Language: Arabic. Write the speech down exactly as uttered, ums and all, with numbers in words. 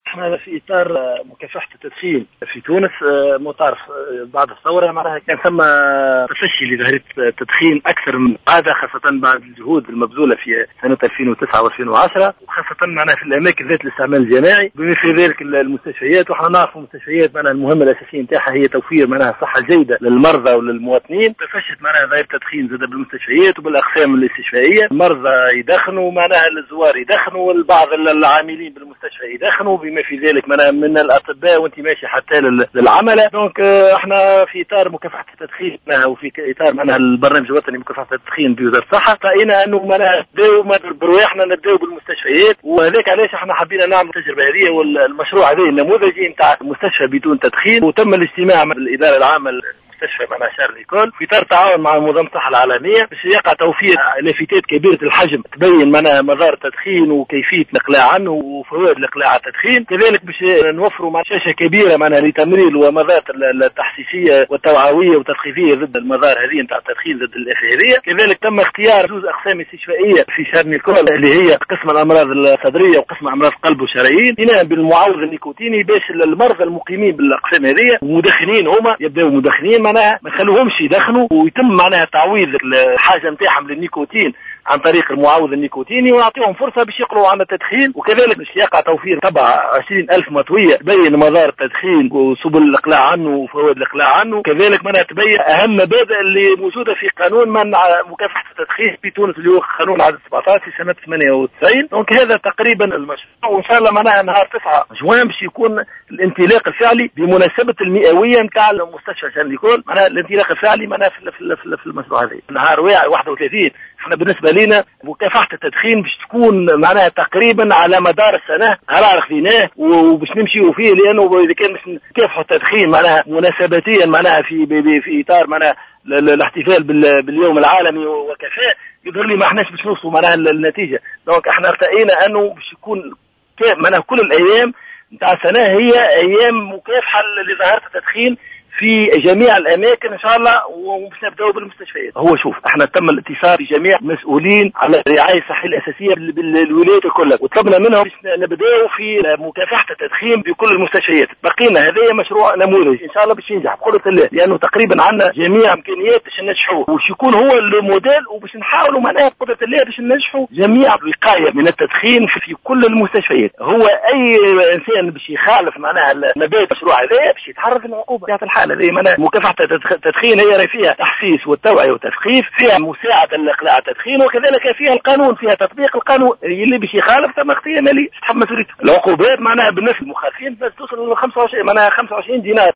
احنا في اطار مكافحه التدخين في تونس مطار بعد الثوره معناها كان ثم تفشي لظاهره التدخين اكثر من عاده، خاصه بعد الجهود المبذوله في سنه ألفين وتسعة وألفين وعشرة، وخاصه معناها في الاماكن ذات الاستعمال الجماعي بما في ذلك المستشفيات. وحنا نعرف المستشفيات معناها المهمه الاساسيه نتاعها هي توفير معناها صحه جيده للمرضى وللمواطنين. تفشت معناها ظاهره التدخين زاد بالمستشفيات وبالاقسام الاستشفائيه، المرضى يدخنوا معناها الزوار يدخنوا والبعض العاملين بالمستشفى يدخنوا بما في ذلك معناها من الاطباء وانت ماشي حتى للعمله. دونك احنا في اطار مكافحه التدخين وفي اطار معناها البرنامج الوطني لمكافحه التدخين بوزاره الصحه راينا انه معناها نبداو برواحنا نبداو بالمستشفيات، وهذاك علاش احنا حبينا نعمل التجربه هذه والمشروع هذا النموذجي نتاع مستشفى بدون تدخين. وتم الاجتماع مع الاداره العامه مستشفى معناها شارل ديكول في اطار تعاون مع منظمه الصحه العالميه باش يقع توفير لافتات كبيره الحجم تبين معناها مضار التدخين وكيفيه الاقلاع عنه وفوائد الاقلاع على التدخين. كذلك باش نوفروا مع شاشه كبيره معناها لتمرير ومضار التحسيسيه والتوعويه والتثقيفيه ضد المضار هذه نتاع التدخين ضد الافئريه. كذلك تم اختيار جزء اقسام استشفائيه في شارل ديكول اللي هي قسم الامراض الصدريه وقسم امراض القلب والشرايين بناء بالمعوض النيكوتيني باش المرضى المقيمين بالاقسام هذه مدخنين هما يبداو مدخنين معناها ما نخلوهمش يدخنوا، ويتم معناها تعويض الحاجه نتاعهم للنيكوتين عن طريق المعوض النيكوتيني ونعطيهم فرصه باش يقلعوا عن التدخين. وكذلك باش يقع توفير تبع عشرين ألف مطويه تبين مضار التدخين وسبل الاقلاع عنه وفوائد الاقلاع عنه. كذلك معناها تبين اهم مبادئ اللي موجوده في قانون منع مكافحه التدخين في تونس اللي هو قانون عدد سبعة عشر في سنه ثمانية وتسعين. دونك هذا تقريبا المشروع، وان شاء الله معناها نهار تسعة جوان باش يكون الانطلاق الفعلي بمناسبه المئويه نتاع المستشفى شارل ديكول. معناها الانطلاق الفعلي معناها في, في, في, في المشروع هذا نهار واحد وثلاثين. احنا بالنسبه لنا مكافحه التدخين باش تكون معناها تقريبا على مدار السنه هلا خذيناه وباش نمشيوا فيه، لانه اذا كان باش نكافحوا التدخين معناها مناسبتيا معناها في في اطار معناها الاحتفال باليوم العالمي وكفاء يظهر لي ما احناش باش نوصلوا معناها النتيجه. دونك احنا ارتئينا انه باش يكون معناها كل الايام نتاع السنه هي ايام مكافحه لظاهره التدخين في جميع الاماكن ان شاء الله، ومش نبداو بالمستشفيات. هو شوف احنا تم الاتصال بجميع المسؤولين على الرعايه الصحيه الاساسيه بالولايات كلها وطلبنا منهم باش نبداو في مكافحه التدخين بكل المستشفيات. بقينا هذا مشروع نموذج ان شاء الله باش ينجح بقدره الله، لانه تقريبا عندنا جميع امكانيات باش ننجحوه وش يكون هو الموديل، وباش نحاولوا معناها بقدره الله باش ننجحوا جميع الوقايه من التدخين في كل المستشفيات. هو اي انسان باش يخالف معناها مبادئ المشروع هذا باش يتعرض للعقوبه في الحاله. زي ما مكافحة التدخين هي فيها تحسيس والتوعية والتثقيف، فيها مساعدة لإقلاع التدخين، وكذلك فيها القانون، فيها تطبيق القانون. اللي باش يخالف تم اغتيال مالي تحمل مسؤوليته. العقوبات معناها بالنسبة للمخالفين توصل ل خمسة وعشرين معناها خمسة وعشرين دينار.